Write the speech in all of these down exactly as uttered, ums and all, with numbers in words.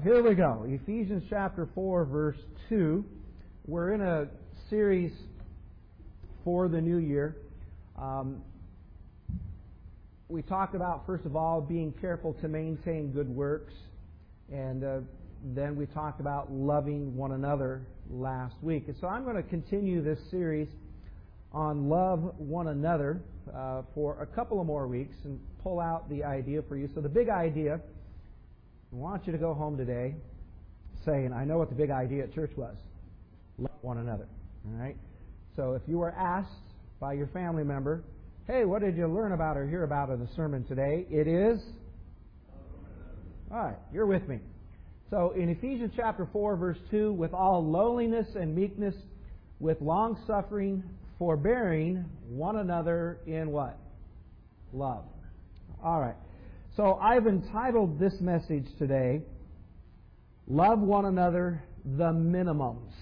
here we go. Ephesians chapter four, verse two. We're in a series for the new year. Um, we talked about, first of all, being careful to maintain good works. And uh, then we talked about loving one another last week. And so I'm going to continue this series on love one another uh, for a couple of more weeks and pull out the idea for you. So the big idea, I want you to go home today saying, I know what the big idea at church was. Love one another. All right? So if you were asked by your family member, hey, what did you learn about or hear about in the sermon today? It is? All right, you're with me. So in Ephesians chapter four, verse two, with all lowliness and meekness, with long-suffering, forbearing one another in what? Love. All right. So I've entitled this message today, Love One Another, the Minimums.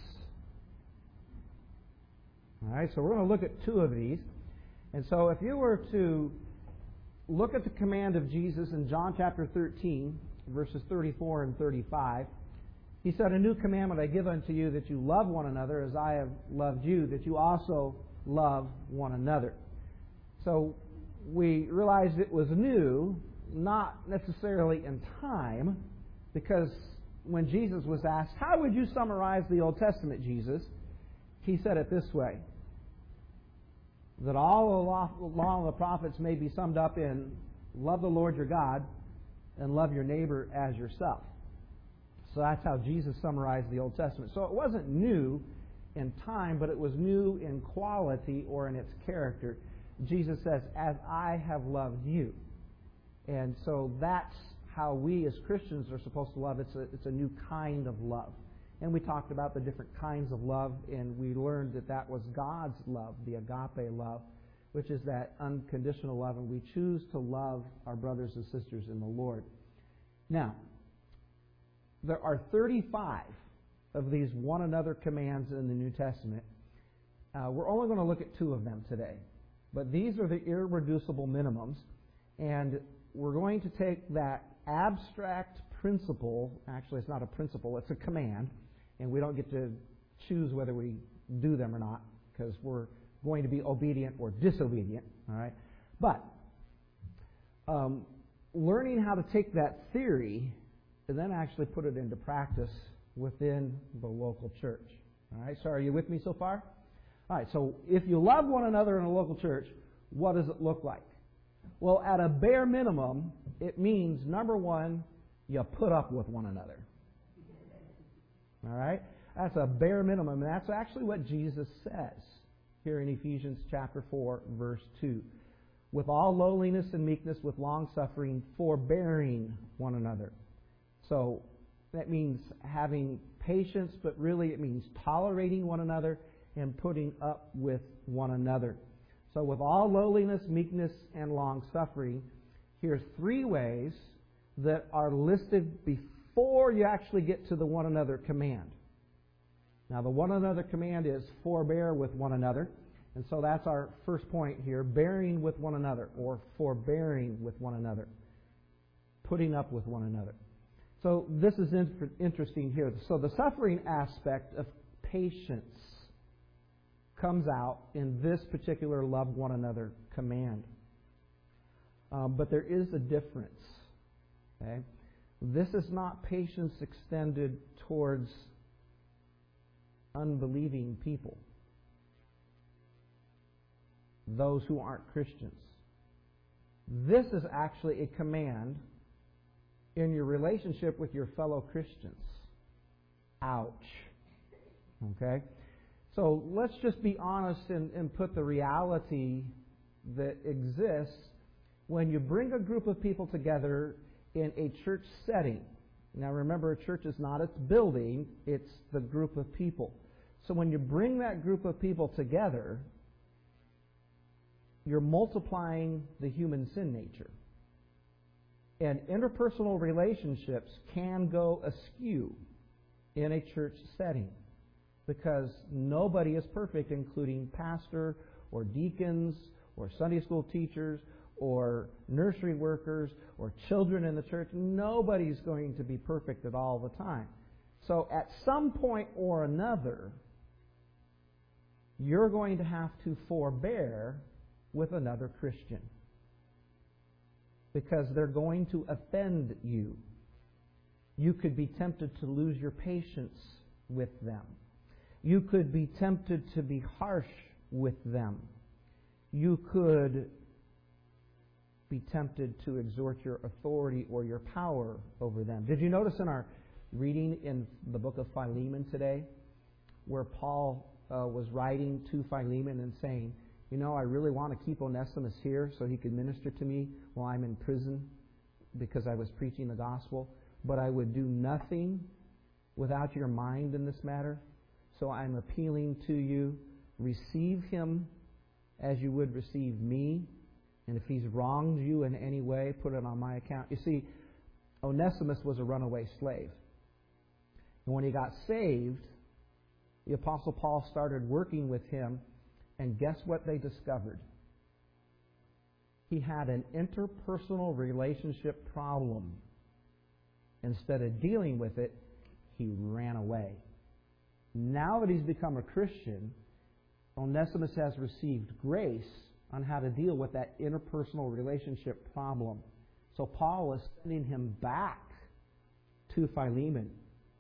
All right, so we're going to look at two of these. And so if you were to look at the command of Jesus in John chapter thirteen, verses thirty-four and thirty-five, He said, a new commandment I give unto you, that you love one another as I have loved you, that you also love one another. So we realized it was new, not necessarily in time, because when Jesus was asked, how would you summarize the Old Testament, Jesus? He said it this way, that all the law of the prophets may be summed up in love the Lord your God and love your neighbor as yourself. So that's how Jesus summarized the Old Testament. So it wasn't new in time, but it was new in quality or in its character. Jesus says, as I have loved you. And so that's how we as Christians are supposed to love. It's a, it's a new kind of love. And we talked about the different kinds of love, and we learned that that was God's love, the agape love, which is that unconditional love, and we choose to love our brothers and sisters in the Lord. Now, there are thirty-five of these one another commands in the New Testament. Uh, we're only going to look at two of them today. But these are the irreducible minimums, and we're going to take that abstract principle, actually it's not a principle, it's a command, and we don't get to choose whether we do them or not, because we're going to be obedient or disobedient, all right? But um, learning how to take that theory and then actually put it into practice within the local church. All right, so are you with me so far? All right, so if you love one another in a local church, what does it look like? Well, at a bare minimum, it means, number one, you put up with one another. All right? That's a bare minimum, and that's actually what Jesus says here in Ephesians chapter four, verse two. With all lowliness and meekness, with long-suffering, forbearing one another. So that means having patience, but really it means tolerating one another and putting up with one another. So with all lowliness, meekness, and long-suffering, here's three ways that are listed before you actually get to the one another command. Now the one another command is forbear with one another. And so that's our first point here, bearing with one another, or forbearing with one another, putting up with one another. So this is in- interesting here. So the suffering aspect of patience comes out in this particular love one another command. Um, but there is a difference. Okay? This is not patience extended towards unbelieving people, those who aren't Christians. This is actually a command in your relationship with your fellow Christians. Ouch. Okay? So let's just be honest and, and put the reality that exists when you bring a group of people together in a church setting. Now remember, a church is not its building, it's the group of people. So when you bring that group of people together, you're multiplying the human sin nature. And interpersonal relationships can go askew in a church setting because nobody is perfect, including pastor or deacons or Sunday school teachers or nursery workers or children in the church. Nobody's going to be perfect at all the time. So at some point or another, you're going to have to forbear with another Christian, because they're going to offend you. You could be tempted to lose your patience with them. You could be tempted to be harsh with them. You could be tempted to exert your authority or your power over them. Did you notice in our reading in the book of Philemon today, where Paul uh, was writing to Philemon and saying, you know, I really want to keep Onesimus here so he can minister to me while I'm in prison because I was preaching the gospel, but I would do nothing without your mind in this matter. So I'm appealing to you, receive him as you would receive me, and if he's wronged you in any way, put it on my account. You see, Onesimus was a runaway slave. And when he got saved, the Apostle Paul started working with him, and guess what they discovered? He had an interpersonal relationship problem. Instead of dealing with it, he ran away. Now that he's become a Christian, Onesimus has received grace on how to deal with that interpersonal relationship problem. So Paul is sending him back to Philemon.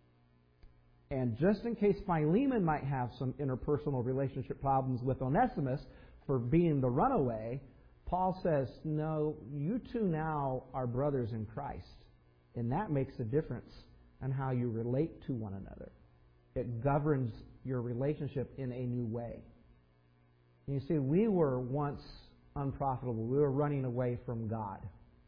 And just in case Philemon might have some interpersonal relationship problems with Onesimus for being the runaway, Paul says, no, you two now are brothers in Christ. And that makes a difference on how you relate to one another. It governs your relationship in a new way. And you see, we were once unprofitable. We were running away from God.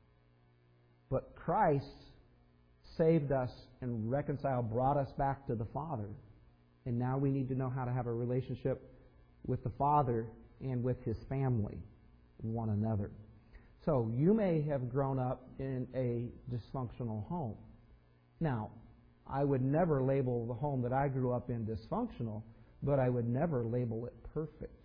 But Christ saved us and reconciled, brought us back to the Father. And now we need to know how to have a relationship with the Father and with His family, one another. So you may have grown up in a dysfunctional home. Now, I would never label the home that I grew up in dysfunctional, but I would never label it perfect.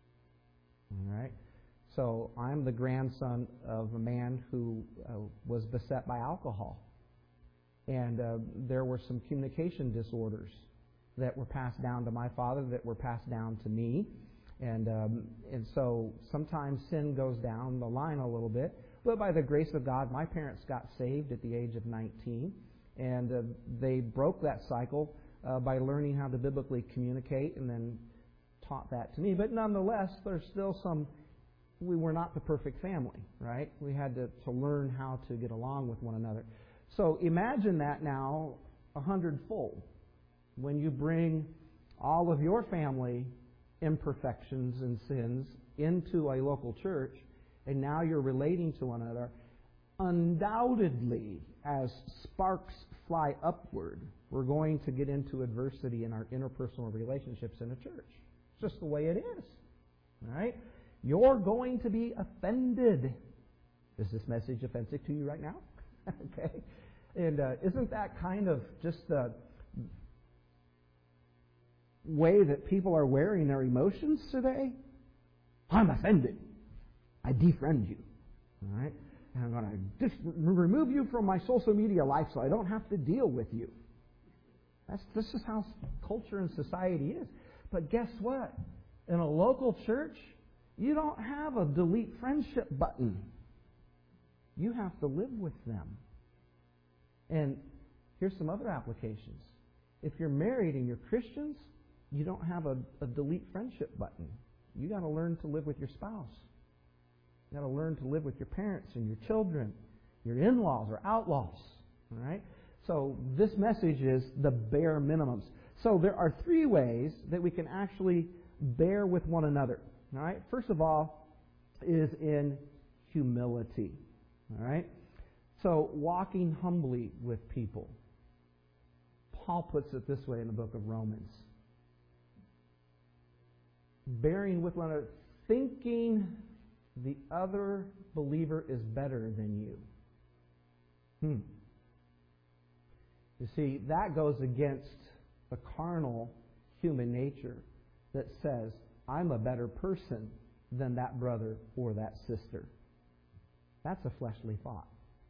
All right? So I'm the grandson of a man who uh, was beset by alcohol. And uh, there were some communication disorders that were passed down to my father, that were passed down to me. And um, and so sometimes sin goes down the line a little bit. But by the grace of God, my parents got saved at the age of nineteen. And uh, they broke that cycle uh, by learning how to biblically communicate, and then taught that to me. But nonetheless, there's still some, we were not the perfect family, right? We had to, to learn how to get along with one another. So imagine that now a hundredfold. When you bring all of your family imperfections and sins into a local church, and now you're relating to one another, undoubtedly, as sparks fly upward, we're going to get into adversity in our interpersonal relationships in a church. It's just the way it is. All right? You're going to be offended. Is this message offensive to you right now? Okay? And uh, isn't that kind of just the way that people are wearing their emotions today? I'm offended. I defriend you. All right? And I'm going to just remove you from my social media life so I don't have to deal with you. That's, this is how culture and society is. But guess what? In a local church, you don't have a delete friendship button. You have to live with them. And here's some other applications. If you're married and you're Christians, you don't have a, a delete friendship button. You got to learn to live with your spouse. You got to learn to live with your parents and your children, your in-laws or outlaws. All right? So this message is the bare minimums. So there are three ways that we can actually bear with one another. All right? First of all is in humility. All right? So walking humbly with people. Paul puts it this way in the book of Romans. Bearing with one another, thinking the other believer is better than you. Hmm. You see, that goes against the carnal human nature that says, I'm a better person than that brother or that sister. That's a fleshly thought.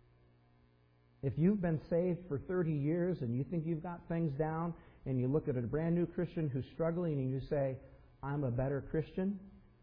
If you've been saved for thirty years and you think you've got things down, and you look at a brand new Christian who's struggling and you say, I'm a better Christian,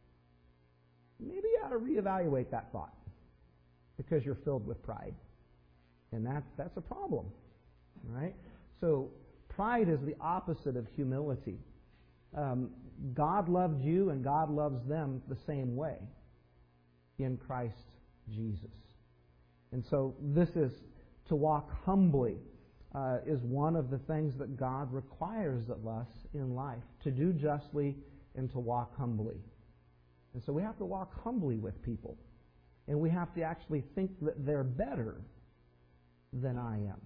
maybe you ought to reevaluate that thought, because you're filled with pride. And that's, that's a problem, right? So pride is the opposite of humility. Um, God loved you and God loves them the same way in Christ Jesus. And so this is to walk humbly uh, is one of the things that God requires of us in life, to do justly and to walk humbly. And so we have to walk humbly with people. And we have to actually think that they're better than I am.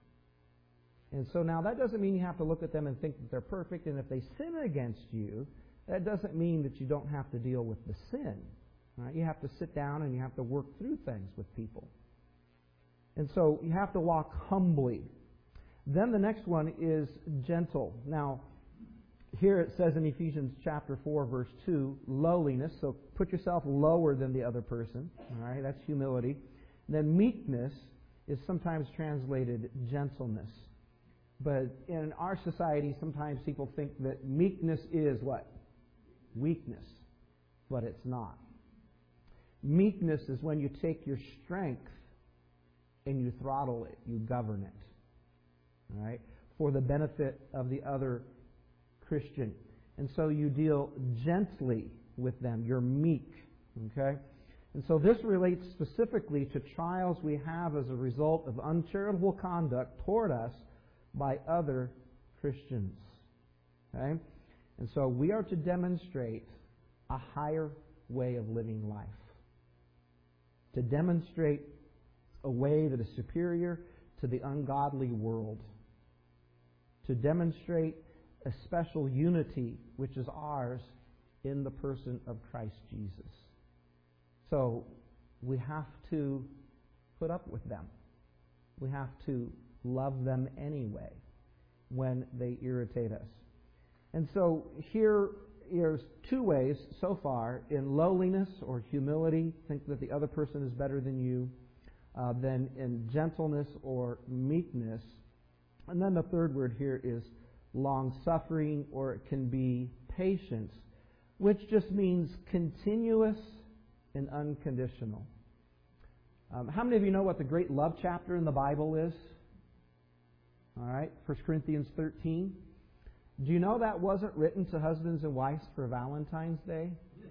And so now that doesn't mean you have to look at them and think that they're perfect. And if they sin against you, that doesn't mean that you don't have to deal with the sin. Right? You have to sit down and you have to work through things with people. And so you have to walk humbly. Then the next one is gentle. Now, here it says in Ephesians chapter four, verse two, lowliness. So put yourself lower than the other person. All right, that's humility. And then meekness is sometimes translated gentleness. But in our society, sometimes people think that meekness is what? Weakness. But it's not. Meekness is when you take your strength and you throttle it, you govern it, all right, for the benefit of the other Christian. And so you deal gently with them. You're meek, okay? And so this relates specifically to trials we have as a result of uncharitable conduct toward us by other Christians, okay? And so we are to demonstrate a higher way of living life, to demonstrate a way that is superior to the ungodly world, to demonstrate a special unity which is ours in the person of Christ Jesus. So we have to put up with them. We have to love them anyway when they irritate us. And so here there's two ways so far. In lowliness or humility, think that the other person is better than you. Uh, then in gentleness or meekness. And then the third word here is long-suffering, or it can be patience, which just means continuous and unconditional. Um, how many of you know what the great love chapter in the Bible is? All right, First Corinthians thirteen. Do you know that wasn't written to husbands and wives for Valentine's Day?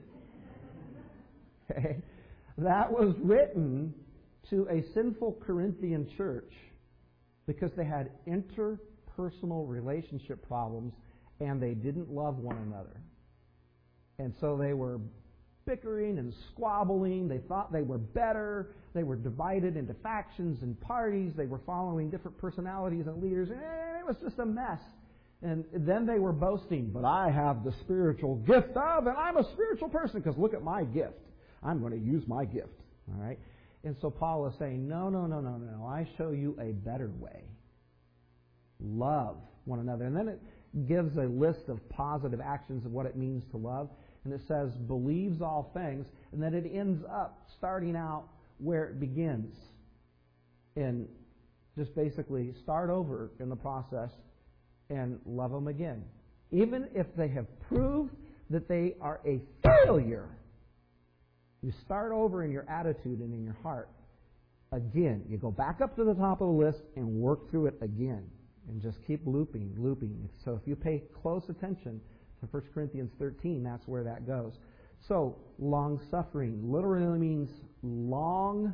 Okay. That was written to a sinful Corinthian church because they had interpersonal relationship problems and they didn't love one another. And so they were bickering and squabbling. They thought they were better. They were divided into factions and parties. They were following different personalities and leaders. And it was just a mess. And then they were boasting, but I have the spiritual gift of, and I'm a spiritual person because look at my gift. I'm going to use my gift. All right? And so Paul is saying, no, no, no, no, no. I show you a better way. Love one another. And then it gives a list of positive actions of what it means to love. And it says, believes all things. And then it ends up starting out where it begins. And just basically start over in the process and love them again. Even if they have proved that they are a failure. You start over in your attitude and in your heart. Again, you go back up to the top of the list and work through it again. And just keep looping, looping. So if you pay close attention to First Corinthians thirteen, that's where that goes. So, long-suffering literally means long-fused.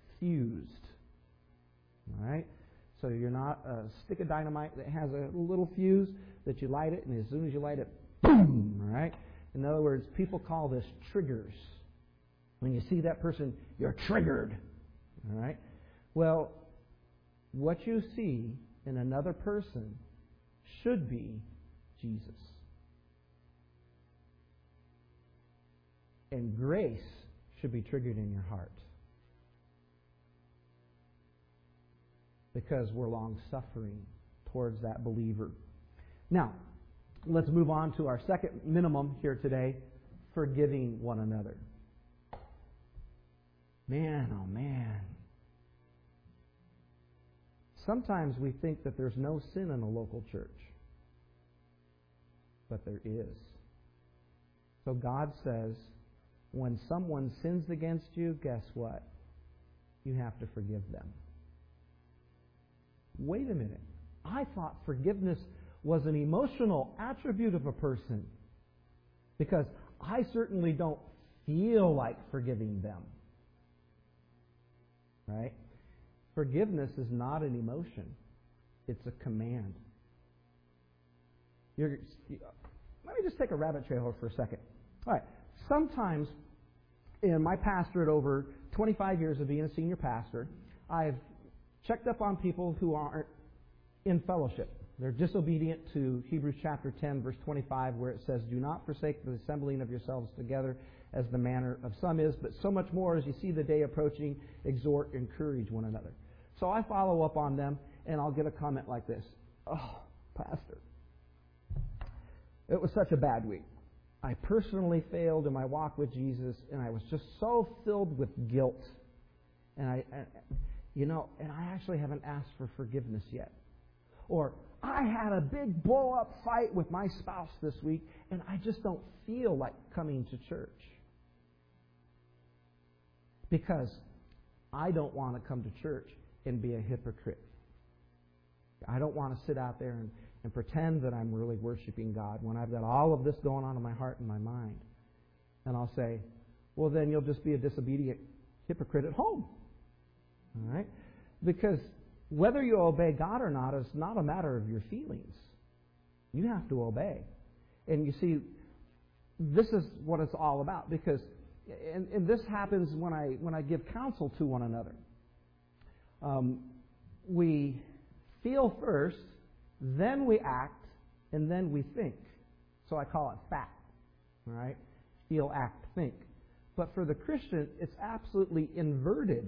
All right? So you're not a stick of dynamite that has a little fuse that you light it, and as soon as you light it, boom! All right? In other words, people call this triggers. When you see that person, you're triggered. All right? Well, what you see in another person should be Jesus. And grace should be triggered in your heart. Because we're long-suffering towards that believer. Now, let's move on to our second minimum here today, forgiving one another. Man, oh man. Sometimes we think that there's no sin in a local church. But there is. So God says, when someone sins against you, guess what? You have to forgive them. Wait a minute. I thought forgiveness was an emotional attribute of a person. Because I certainly don't feel like forgiving them. Right? Forgiveness is not an emotion. It's a command. You're, let me just take a rabbit trail for a second. All right. Sometimes in my pastorate over twenty-five years of being a senior pastor, I've checked up on people who aren't in fellowship. They're disobedient to Hebrews chapter ten, verse twenty-five, where it says, "Do not forsake the assembling of yourselves together as the manner of some is, but so much more as you see the day approaching, exhort, encourage one another." So I follow up on them, and I'll get a comment like this. "Oh, Pastor, it was such a bad week. I personally failed in my walk with Jesus, and I was just so filled with guilt. And I, and, you know, and I actually haven't asked for forgiveness yet." Or, "I had a big blow-up fight with my spouse this week, and I just don't feel like coming to church because I don't want to come to church and be a hypocrite. I don't want to sit out there and, and pretend that I'm really worshiping God when I've got all of this going on in my heart and my mind." And I'll say, "Well, then you'll just be a disobedient hypocrite at home." All right? Because whether you obey God or not is not a matter of your feelings. You have to obey. And you see, this is what it's all about. Because, and, and this happens when I when I give counsel to one another. Um, we feel first, then we act, and then we think. So I call it FACT. All right? Feel, act, think. But for the Christian, it's absolutely inverted.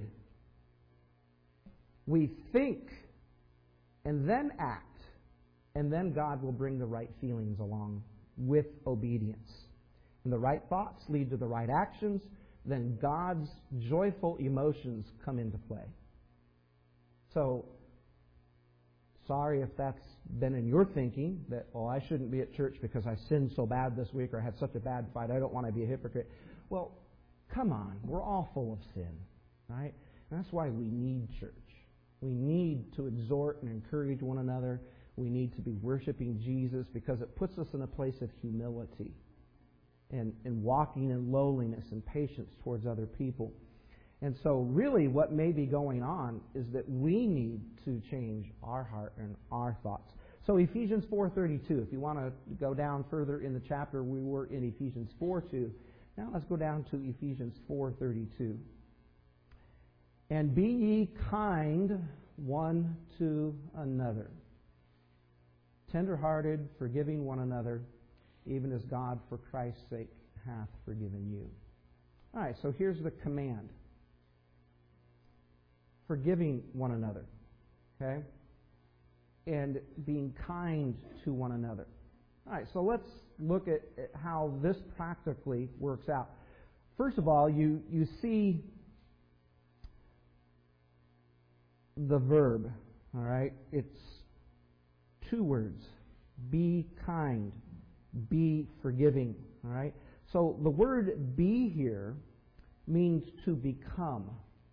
We think and then act, and then God will bring the right feelings along with obedience. And the right thoughts lead to the right actions, then God's joyful emotions come into play. So, sorry if that's been in your thinking, that, "Oh, I shouldn't be at church because I sinned so bad this week, or I had such a bad fight, I don't want to be a hypocrite." Well, come on, we're all full of sin, right? And that's why we need church. We need to exhort and encourage one another. We need to be worshiping Jesus because it puts us in a place of humility and, and walking in lowliness and patience towards other people. And so really what may be going on is that we need to change our heart and our thoughts. So Ephesians four thirty-two, if you want to go down further in the chapter, we were in Ephesians four two. Now let's go down to Ephesians four thirty-two. "And be ye kind one to another, tender-hearted, forgiving one another, even as God for Christ's sake hath forgiven you." All right, so here's the command. Forgiving one another, okay? And being kind to one another. All right, so let's look at, at how this practically works out. First of all, you, you see the verb, all right? It's two words. Be kind. Be forgiving, all right? So the word "be" here means to become.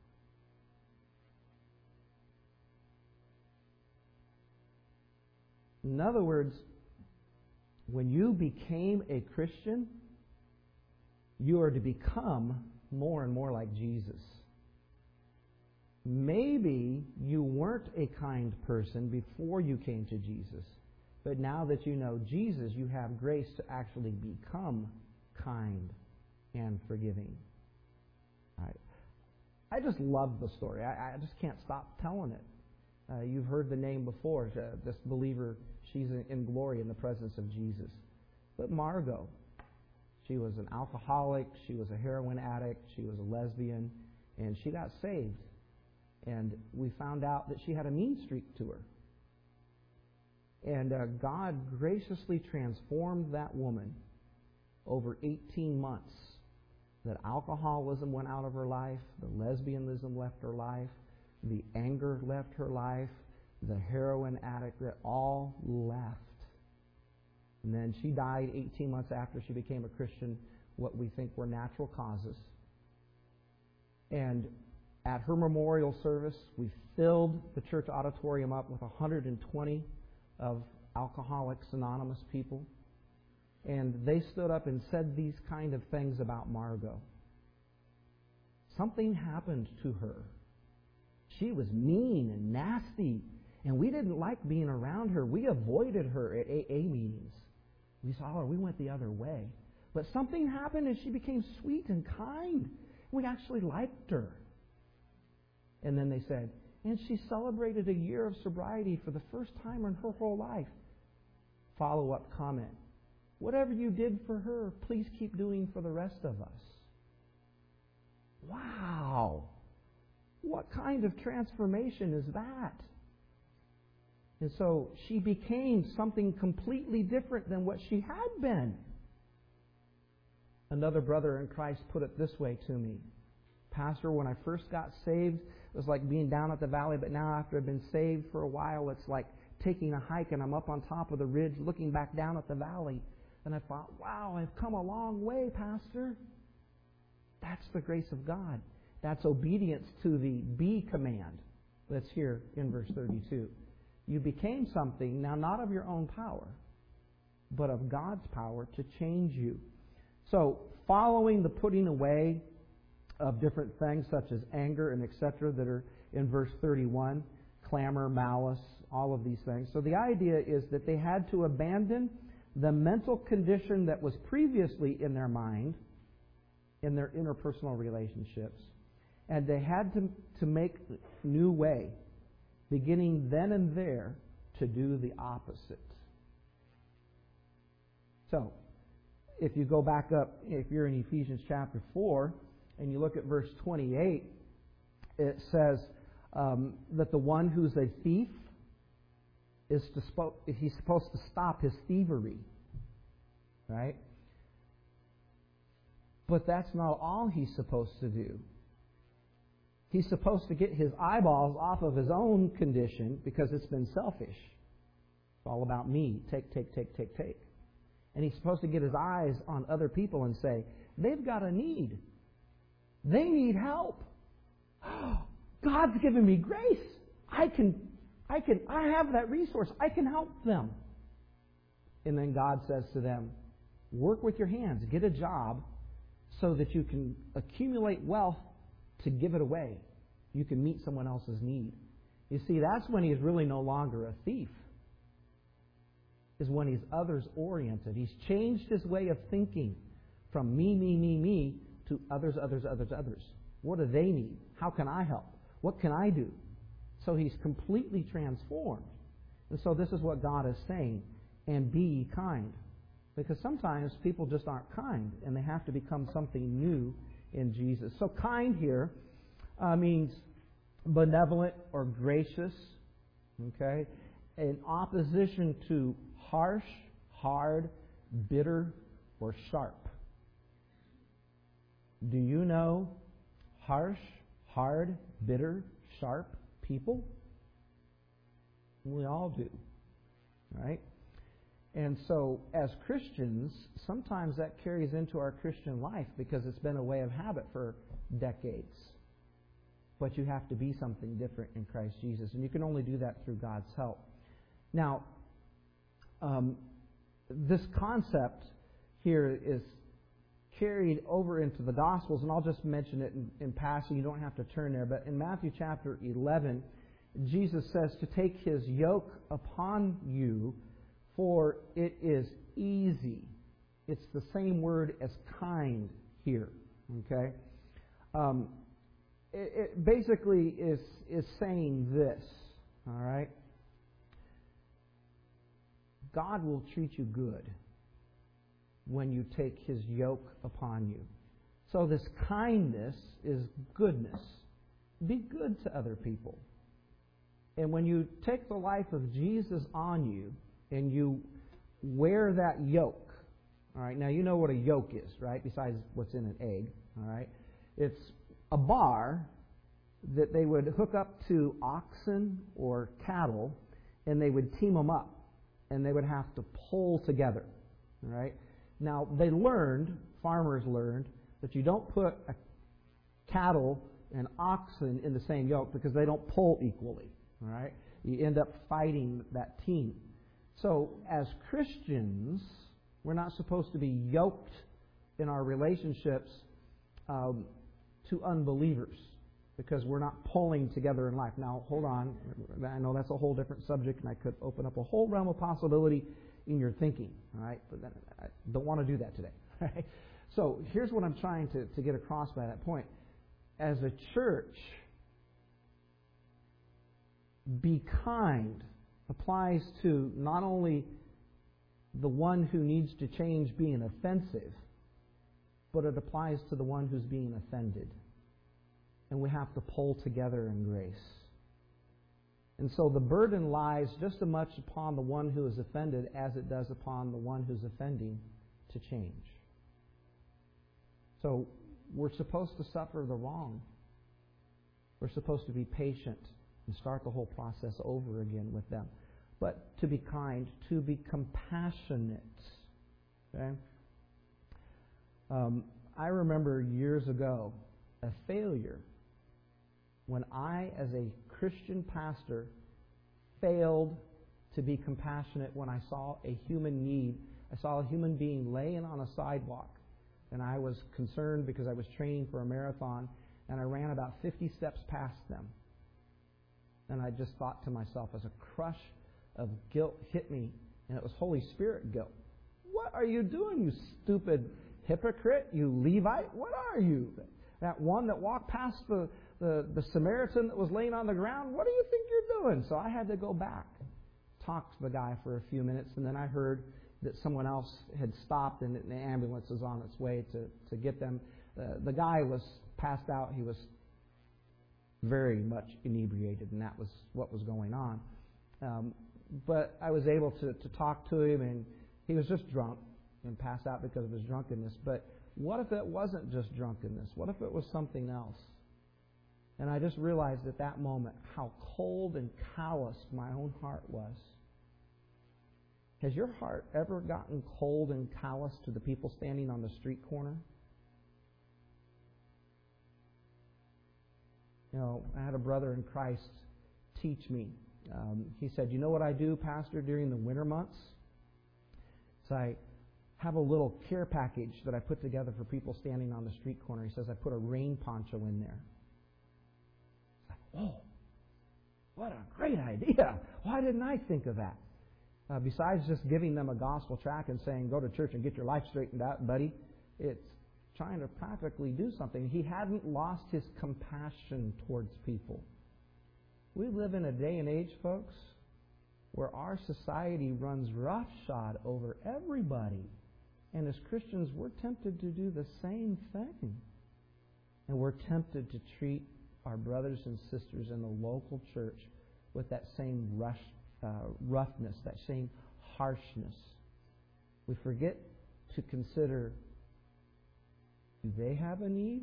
In other words, when you became a Christian, you are to become more and more like Jesus. Maybe you weren't a kind person before you came to Jesus, but now that you know Jesus, you have grace to actually become kind and forgiving. I, I just love the story. I, I just can't stop telling it. Uh, you've heard the name before. Uh, this believer, she's in, in glory in the presence of Jesus. But Margot, she was an alcoholic, she was a heroin addict, she was a lesbian, and she got saved. And we found out that she had a mean streak to her. And uh, God graciously transformed that woman over eighteen months that alcoholism went out of her life, the lesbianism left her life, the anger left her life, the heroin addict, that all left. And then she died eighteen months after she became a Christian, what we think were natural causes. And at her memorial service, we filled the church auditorium up with one hundred twenty of Alcoholics Anonymous people. And they stood up and said these kind of things about Margot. Something happened to her. She was mean and nasty, and we didn't like being around her. We avoided her at A A meetings. We saw her. We went the other way. But something happened, and she became sweet and kind. We actually liked her. And then they said, and she celebrated a year of sobriety for the first time in her whole life. Follow-up comment. Whatever you did for her, please keep doing for the rest of us. Wow! What kind of transformation is that? And so she became something completely different than what she had been. Another brother in Christ put it this way to me. Pastor, when I first got saved, it was like being down at the valley, but now after I've been saved for a while, it's like taking a hike and I'm up on top of the ridge looking back down at the valley. And I thought, wow, I've come a long way, Pastor. That's the grace of God. That's obedience to the be command that's here in verse thirty-two. You became something, now not of your own power, but of God's power to change you. So, following the putting away of different things such as anger and et cetera that are in verse thirty-one, clamor, malice, all of these things. So the idea is that they had to abandon the mental condition that was previously in their mind, in their interpersonal relationships, and they had to, to make new way, beginning then and there to do the opposite. So, if you go back up, if you're in Ephesians chapter four, and you look at verse twenty-eight, it says um, that the one who's a thief is to spo- he's supposed to stop his thievery, right? But that's not all he's supposed to do. He's supposed to get his eyeballs off of his own condition because it's been selfish. It's all about me. Take, take, take, take, take. And he's supposed to get his eyes on other people and say, they've got a need. They need help. God's given me grace. I can, I can, I have that resource. I can help them. And then God says to them, work with your hands. Get a job so that you can accumulate wealth to give it away. You can meet someone else's need. You see, that's when he's really no longer a thief. Is when he's others-oriented. He's changed his way of thinking from me, me, me, me to others, others, others, others. What do they need? How can I help? What can I do? So he's completely transformed. And so this is what God is saying. And be ye kind. Because sometimes people just aren't kind, and they have to become something new in Jesus. So kind here uh, means benevolent or gracious, okay, in opposition to harsh, hard, bitter, or sharp. Do you know harsh, hard, bitter, sharp people? We all do, right? And so, as Christians, sometimes that carries into our Christian life because it's been a way of habit for decades. But you have to be something different in Christ Jesus, and you can only do that through God's help. Now, um, this concept here is carried over into the Gospels, and I'll just mention it in, in passing. You don't have to turn there, but in Matthew chapter eleven, Jesus says to take His yoke upon you, for it is easy. It's the same word as kind here. Okay? Um, it, it basically is, is saying this. All right? God will treat you good when you take His yoke upon you. So this kindness is goodness. Be good to other people. And when you take the life of Jesus on you, and you wear that yoke. All right, now you know what a yolk is, right? Besides what's in an egg. All right? It's a bar that they would hook up to oxen or cattle, and they would team them up, and they would have to pull together. All right? Now, they learned, farmers learned, that you don't put a cattle and oxen in the same yoke because they don't pull equally. All right? You end up fighting that team. So, as Christians, we're not supposed to be yoked in our relationships um, to unbelievers because we're not pulling together in life. Now, hold on. I know that's a whole different subject, and I could open up a whole realm of possibility in your thinking. All right? But then I don't want to do that today. Right? So, here's what I'm trying to, to get across by that point. As a church, be kind applies to not only the one who needs to change being offensive, but it applies to the one who's being offended. And we have to pull together in grace. And so the burden lies just as much upon the one who is offended as it does upon the one who's offending to change. So we're supposed to suffer the wrong. We're supposed to be patient and start the whole process over again with them. But to be kind, to be compassionate. Okay? Um, I remember years ago a failure when I, as a Christian pastor, failed to be compassionate when I saw a human need. I saw a human being laying on a sidewalk, and I was concerned because I was training for a marathon, and I ran about fifty steps past them. And I just thought to myself, as a crush of guilt hit me, and it was Holy Spirit guilt. What are you doing, you stupid hypocrite, you Levite? What are you? That one that walked past the, the, the Samaritan that was laying on the ground, what do you think you're doing? So I had to go back, talk to the guy for a few minutes, and then I heard that someone else had stopped and the ambulance was on its way to, to get them. Uh, the guy was passed out. He was very much inebriated, and that was what was going on. Um, but I was able to, to talk to him, and he was just drunk and passed out because of his drunkenness. But what if it wasn't just drunkenness? What if it was something else? And I just realized at that moment how cold and calloused my own heart was. Has your heart ever gotten cold and callous to the people standing on the street corner? You know, I had a brother in Christ teach me. Um, he said, you know what I do, Pastor, during the winter months? So I have a little care package that I put together for people standing on the street corner. He says, I put a rain poncho in there. It's like, oh, what a great idea. Why didn't I think of that? Uh, besides just giving them a gospel tract and saying, go to church and get your life straightened out, buddy, it's trying to practically do something. He hadn't lost his compassion towards people. We live in a day and age, folks, where our society runs roughshod over everybody. And as Christians, we're tempted to do the same thing. And we're tempted to treat our brothers and sisters in the local church with that same rush, uh, roughness, that same harshness. We forget to consider, do they have a need?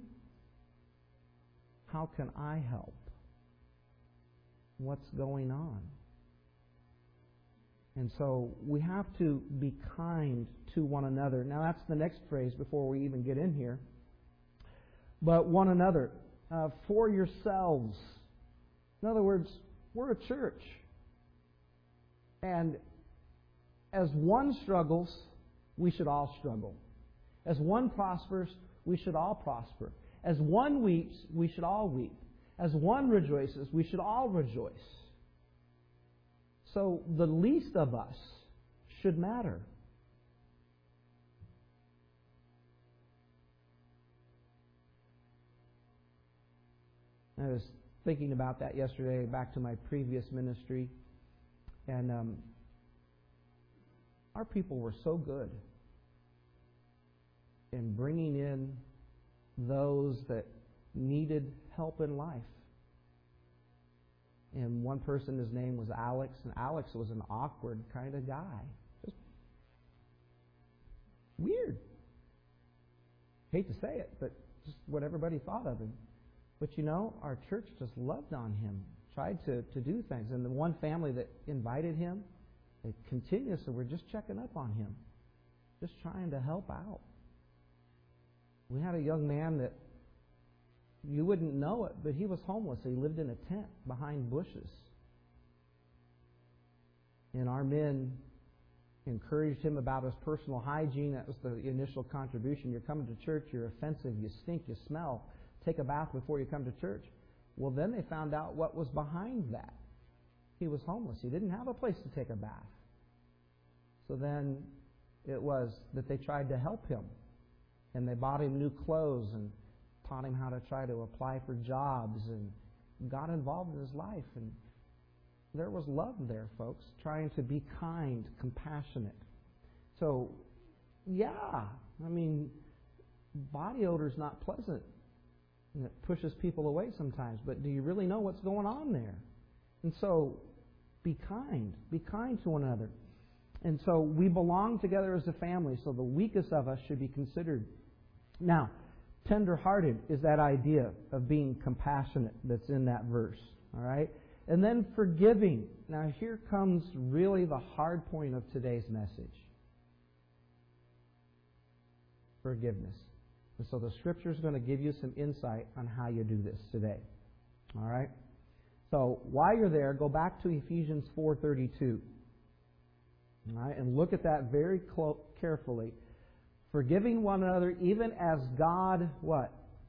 How can I help? What's going on? And so we have to be kind to one another. Now that's the next phrase before we even get in here. But one another, uh, for yourselves. In other words, we're a church. And as one struggles, we should all struggle. As one prospers, we should all prosper. As one weeps, we should all weep. As one rejoices, we should all rejoice. So the least of us should matter. I was thinking about that yesterday, back to my previous ministry, and um, our people were so good in bringing in those that needed help in life. And one person, his name was Alex, and Alex was an awkward kind of guy. Just weird. Hate to say it, but just what everybody thought of him. But you know, our church just loved on him, tried to, to do things. And the one family that invited him, they continuously were just checking up on him, just trying to help out. We had a young man that you wouldn't know it, but he was homeless. He lived in a tent behind bushes. And our men encouraged him about his personal hygiene. That was the initial contribution. You're coming to church, you're offensive, you stink, you smell. Take a bath before you come to church. Well, then they found out what was behind that. He was homeless. He didn't have a place to take a bath. So then it was that they tried to help him. And they bought him new clothes and taught him how to try to apply for jobs and got involved in his life. And there was love there, folks, trying to be kind, compassionate. So, yeah, I mean, body odor is not pleasant. And it pushes people away sometimes. But do you really know what's going on there? And so, be kind. Be kind to one another. And so, we belong together as a family, so the weakest of us should be considered. Now, tender-hearted is that idea of being compassionate that's in that verse. All right? And then forgiving. Now, here comes really the hard point of today's message. Forgiveness. And so the Scripture is going to give you some insight on how you do this today. All right? So while you're there, go back to Ephesians four thirty-two. All right? And look at that very clo- carefully. Forgiving one another even as God, what?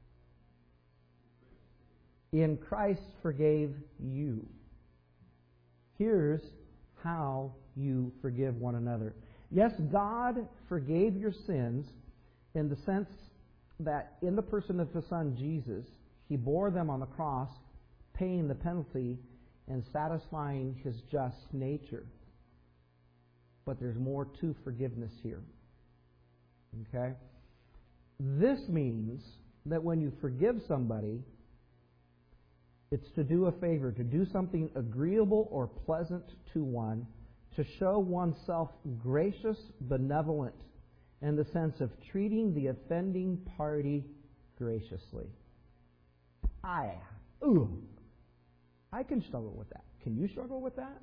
In Christ forgave you. Here's how you forgive one another. Yes, God forgave your sins in the sense that in the person of His Son Jesus, He bore them on the cross, paying the penalty and satisfying His just nature. But there's more to forgiveness here. Okay? This means that when you forgive somebody, it's to do a favor, to do something agreeable or pleasant to one, to show oneself gracious, benevolent, in the sense of treating the offending party graciously. I, ooh, I can struggle with that. Can you struggle with that?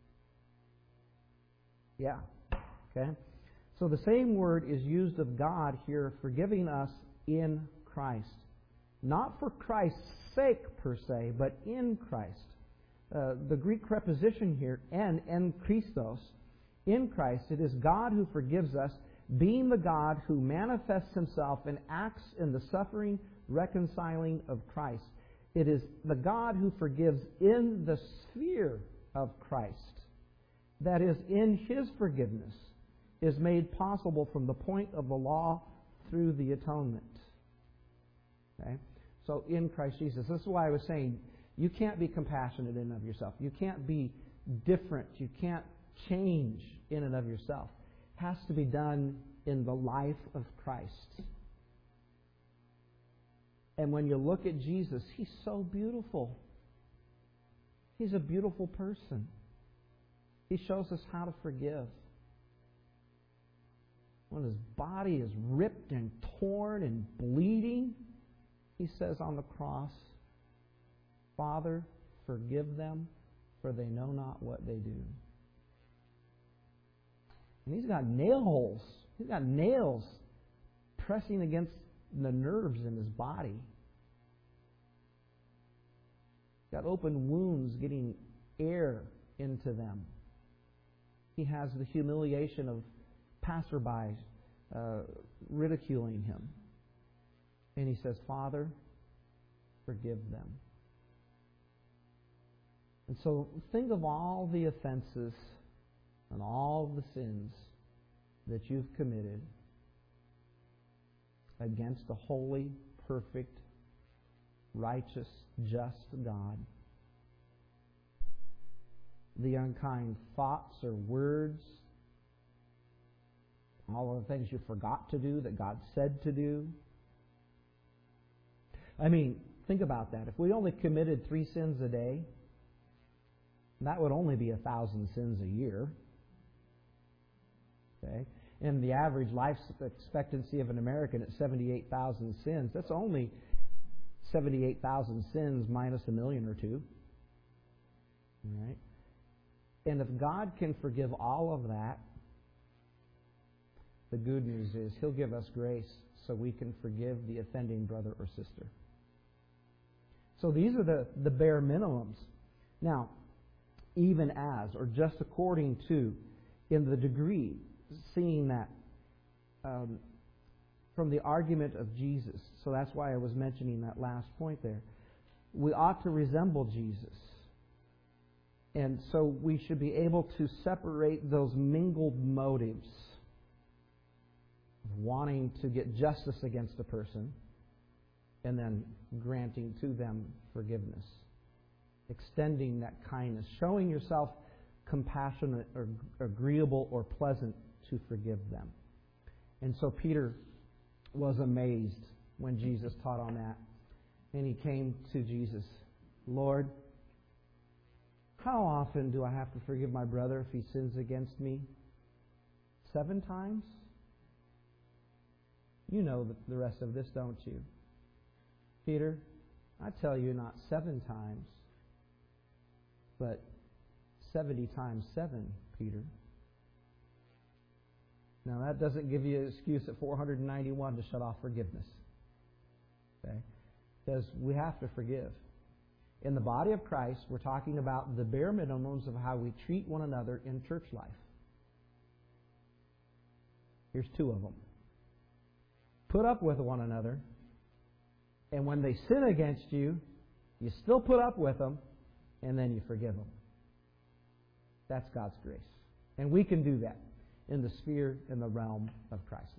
Yeah. Okay. So the same word is used of God here, forgiving us in Christ. Not for Christ's sake per se, but in Christ. Uh, the Greek preposition here, en, en Christos, in Christ, it is God who forgives us, being the God who manifests Himself and acts in the suffering, reconciling of Christ. It is the God who forgives in the sphere of Christ. That is, in His forgiveness is made possible from the point of the law through the atonement. Okay? So in Christ Jesus. This is why I was saying you can't be compassionate in and of yourself. You can't be different. You can't change in and of yourself. It has to be done in the life of Christ. And when you look at Jesus, He's so beautiful. He's a beautiful person. He shows us how to forgive. When His body is ripped and torn and bleeding, He says on the cross, Father, forgive them, for they know not what they do. And He's got nail holes. He's got nails pressing against the nerves in His body. He's got open wounds getting air into them. He has the humiliation of passerbys uh, ridiculing Him. And He says, Father, forgive them. And so think of all the offenses and all the sins that you've committed against the holy, perfect, righteous, just God. The unkind thoughts or words, all of the things you forgot to do that God said to do. I mean, think about that. If we only committed three sins a day, that would only be a thousand sins a year. Okay? And the average life expectancy of an American at seventy-eight thousand sins, that's only seventy-eight thousand sins minus a million or two. All right? And if God can forgive all of that, the good news is He'll give us grace so we can forgive the offending brother or sister. So these are the, the bare minimums. Now, even as, or just according to, in the degree, seeing that um, from the argument of Jesus. So that's why I was mentioning that last point there. We ought to resemble Jesus. And so we should be able to separate those mingled motives of wanting to get justice against a person and then granting to them forgiveness. Extending that kindness. Showing yourself compassionate or agreeable or pleasant to forgive them. And so Peter was amazed when Jesus taught on that. And he came to Jesus, Lord, how often do I have to forgive my brother if he sins against me? Seven times? You know the rest of this, don't you? Peter, I tell you not seven times, but seventy times seven, Peter. Now that doesn't give you an excuse at four hundred ninety-one to shut off forgiveness. Okay? Because we have to forgive. In the body of Christ, we're talking about the bare minimums of how we treat one another in church life. Here's two of them. Put up with one another, and when they sin against you, you still put up with them, and then you forgive them. That's God's grace. And we can do that in the sphere, in the realm of Christ.